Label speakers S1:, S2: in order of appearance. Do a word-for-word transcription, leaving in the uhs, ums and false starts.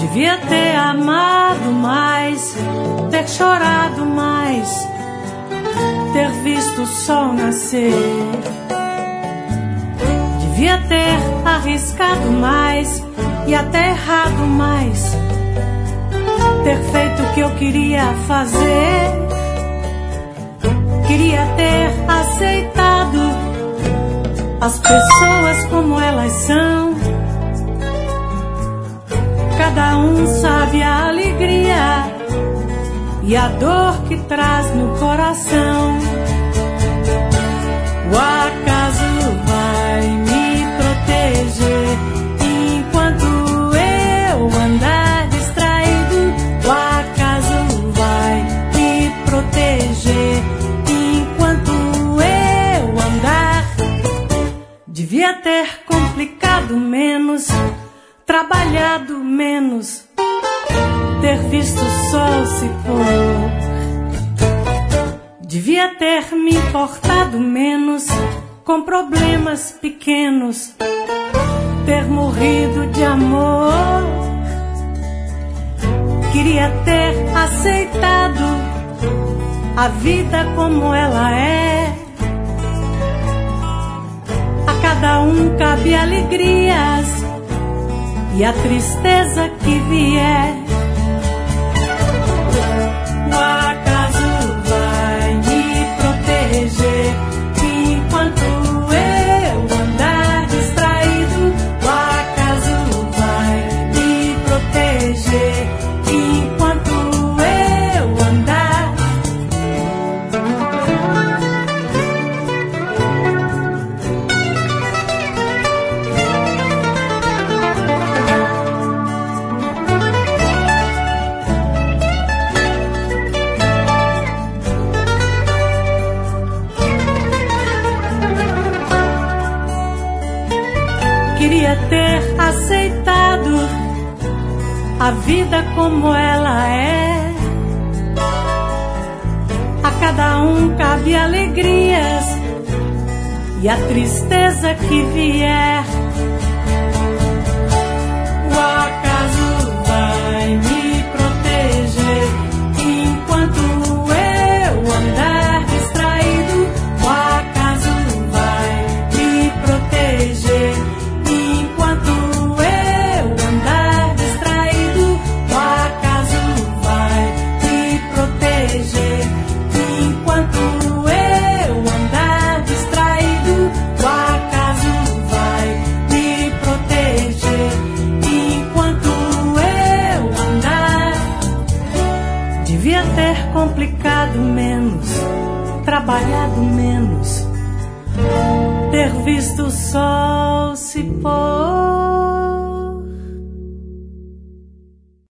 S1: Devia ter amado mais, ter chorado mais, ter visto o sol nascer. Devia ter arriscado mais e até errado mais, ter feito o que eu queria fazer. Queria ter aceitado as pessoas como elas são. Cada um sabe a alegria e a dor que traz no coração. O acaso vai me proteger enquanto eu andar distraído. O acaso vai me proteger enquanto eu andar. Devia ter complicado menos, trabalhado menos, ter visto o sol se pôr. Devia ter me importado menos com problemas pequenos, ter morrido de amor. Queria ter aceitado a vida como ela é. A cada um cabe alegrias e a tristeza que vier. O acaso vai me proteger enquanto eu andar distraído. O acaso vai me proteger enquanto eu andar. Queria ter aceitado a vida como ela é. A cada um cabe alegrias e a tristeza que vier. O acaso vai me proteger enquanto eu andar distraído. O acaso vai me proteger enquanto eu andar distraído. O acaso vai me proteger enquanto eu andar distraído. O acaso vai me proteger enquanto eu andar. Devia ter complicado menos, trabalhado menos, ter visto o sol se pôr.